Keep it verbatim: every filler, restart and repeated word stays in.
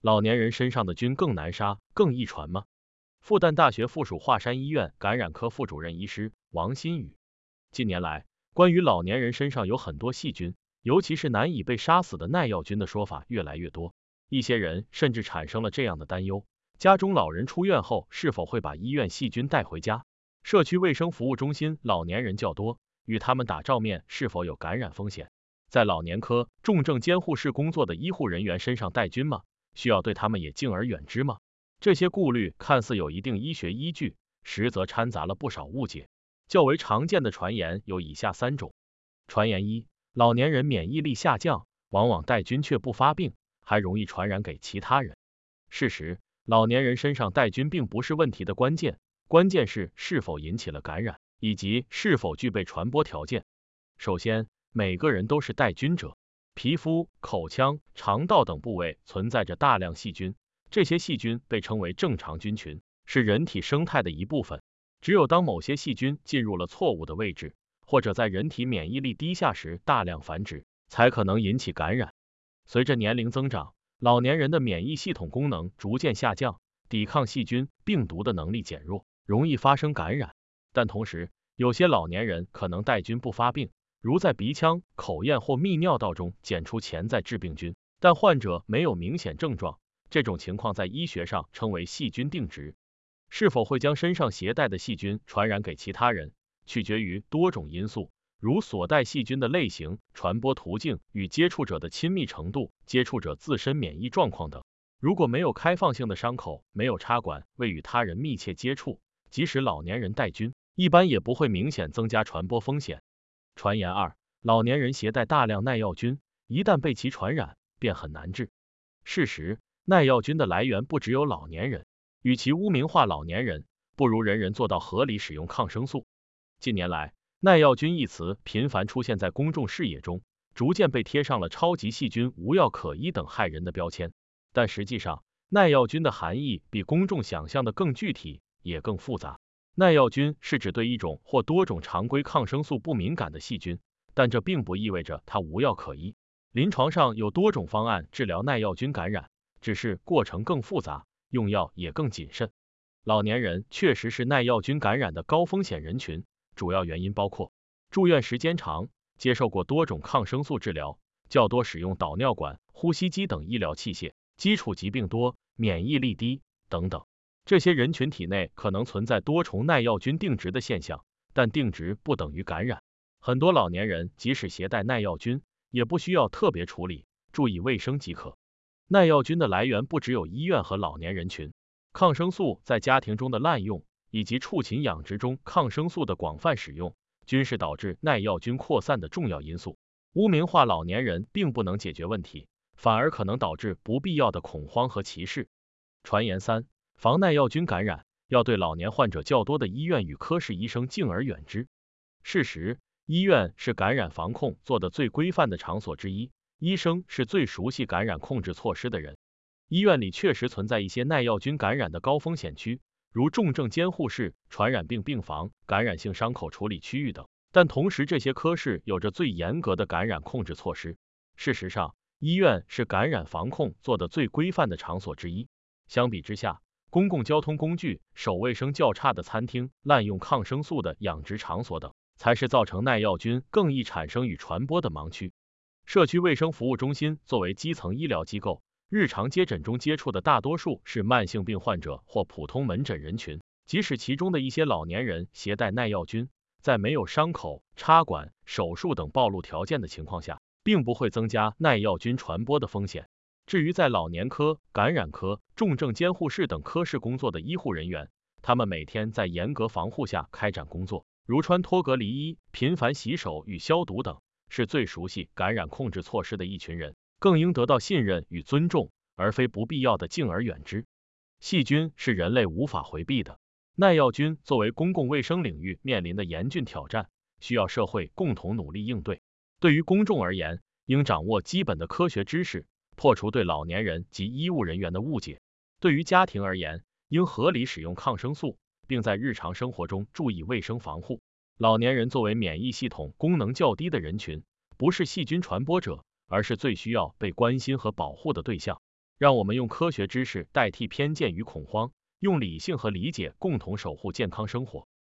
老年人身上的菌更难杀、更易传吗？复旦大学附属华山医院感染科副主任医师王新宇，近年来，关于老年人身上有很多细菌，尤其是难以被杀死的耐药菌的说法越来越多。一些人甚至产生了这样的担忧：家中老人出院后是否会把医院细菌带回家？社区卫生服务中心老年人较多，与他们打照面是否有感染风险？在老年科重症监护室工作的医护人员身上带菌吗？需要对他们也敬而远之吗？这些顾虑看似有一定医学依据，实则掺杂了不少误解。较为常见的传言有以下三种。传言一：老年人免疫力下降，往往带菌却不发病，还容易传染给其他人。事实，老年人身上带菌并不是问题的关键，关键是是否引起了感染，以及是否具备传播条件。首先，每个人都是带菌者，皮肤、口腔、肠道等部位存在着大量细菌，这些细菌被称为正常菌群，是人体生态的一部分。只有当某些细菌进入了错误的位置，或者在人体免疫力低下时大量繁殖，才可能引起感染。随着年龄增长，老年人的免疫系统功能逐渐下降，抵抗细菌、病毒的能力减弱，容易发生感染。但同时，有些老年人可能带菌不发病，如在鼻腔、口咽或泌尿道中检出潜在致病菌，但患者没有明显症状，这种情况在医学上称为细菌定植。是否会将身上携带的细菌传染给其他人，取决于多种因素，如所带细菌的类型、传播途径与接触者的亲密程度、接触者自身免疫状况等。如果没有开放性的伤口，没有插管，未与他人密切接触，即使老年人带菌，一般也不会明显增加传播风险。传言二：老年人携带大量耐药菌，一旦被其传染，便很难治。事实，耐药菌的来源不只有老年人，与其污名化老年人，不如人人做到合理使用抗生素。近年来，耐药菌一词频繁出现在公众视野中，逐渐被贴上了超级细菌、无药可医等害人的标签。但实际上，耐药菌的含义比公众想象的更具体，也更复杂。耐药菌是指对一种或多种常规抗生素不敏感的细菌，但这并不意味着它无药可医。临床上有多种方案治疗耐药菌感染，只是过程更复杂，用药也更谨慎。老年人确实是耐药菌感染的高风险人群，主要原因包括住院时间长，接受过多种抗生素治疗，较多使用导尿管、呼吸机等医疗器械，基础疾病多，免疫力低等等。这些人群体内可能存在多重耐药菌定植的现象，但定植不等于感染。很多老年人即使携带耐药菌，也不需要特别处理，注意卫生即可。耐药菌的来源不只有医院和老年人群，抗生素在家庭中的滥用，以及畜禽养殖中抗生素的广泛使用，均是导致耐药菌扩散的重要因素。污名化老年人并不能解决问题，反而可能导致不必要的恐慌和歧视。传言三：防耐药菌感染，要对老年患者较多的医院与科室医生敬而远之。事实，医院是感染防控做得最规范的场所之一，医生是最熟悉感染控制措施的人。医院里确实存在一些耐药菌感染的高风险区，如重症监护室、传染病病房、感染性伤口处理区域等，但同时这些科室有着最严格的感染控制措施。事实上，医院是感染防控做得最规范的场所之一。相比之下，公共交通工具、守卫生较差的餐厅、滥用抗生素的养殖场所等，才是造成耐药菌更易产生与传播的盲区。社区卫生服务中心作为基层医疗机构，日常接诊中接触的大多数是慢性病患者或普通门诊人群，即使其中的一些老年人携带耐药菌，在没有伤口、插管、手术等暴露条件的情况下，并不会增加耐药菌传播的风险。至于在老年科、感染科、重症监护室等科室工作的医护人员，他们每天在严格防护下开展工作，如穿脱隔离衣、频繁洗手与消毒等，是最熟悉感染控制措施的一群人，更应得到信任与尊重，而非不必要的敬而远之。细菌是人类无法回避的，耐药菌作为公共卫生领域面临的严峻挑战，需要社会共同努力应对。对于公众而言，应掌握基本的科学知识，破除对老年人及医务人员的误解。对于家庭而言，应合理使用抗生素，并在日常生活中注意卫生防护。老年人作为免疫系统功能较低的人群，不是细菌传播者，而是最需要被关心和保护的对象。 让我们用科学知识代替偏见与恐慌，用理性和理解共同守护健康生活。